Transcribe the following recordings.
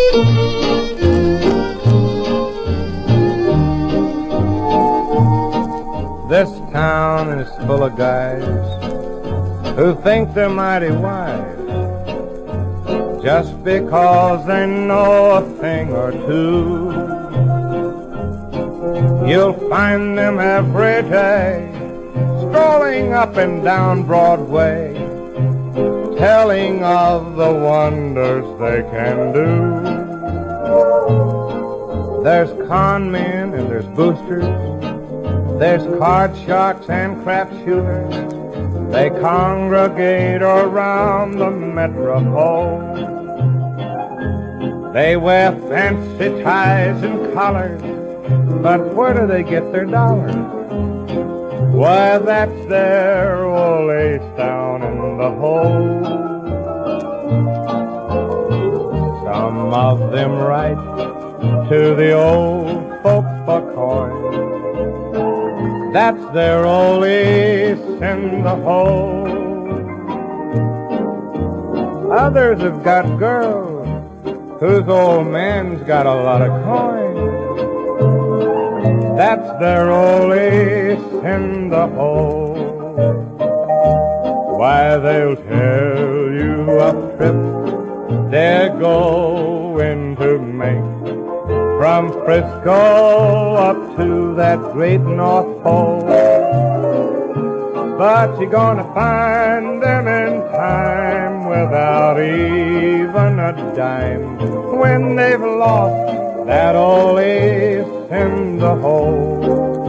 This town is full of guys who think they're mighty wise just because they know a thing or two. You'll find them every day strolling up and down Broadway, telling of the wonders they can do. There's con men and there's boosters, there's card sharks and crap shooters. They congregate around the metropole. They wear fancy ties and collars, but where do they get their dollars? Why, that's their old ace down in the hole. Some of them write to the old folks for coin. That's their old ace in the hole. Others have got girls whose old man's got a lot of coin. That's their old ace in the hole. Why, they'll tell you a trip they're going to make from Frisco up to that great North Pole. But you're gonna find them in time without even a dime when they've lost that old ace in the hole.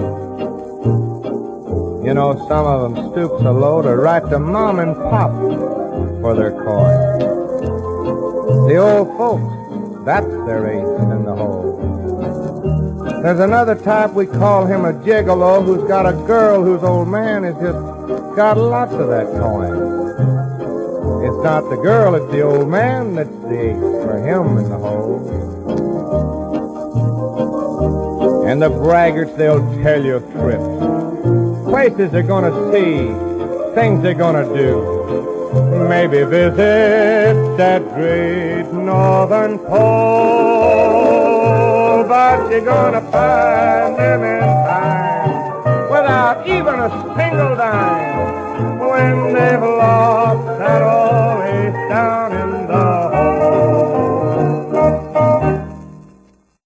You know, some of them stoop so low to write to mom and pop for their coin. The old folks, that's their ace in the hole. There's another type, we call him a gigolo, who's got a girl whose old man has just got lots of that coin. It's not the girl, it's the old man that's the ace for him in the hole. And the braggarts, they'll tell you of trips, places they're gonna see, things they're gonna do. Maybe visit that great northern pole, but you're gonna find them in time without even a single dime when they've lost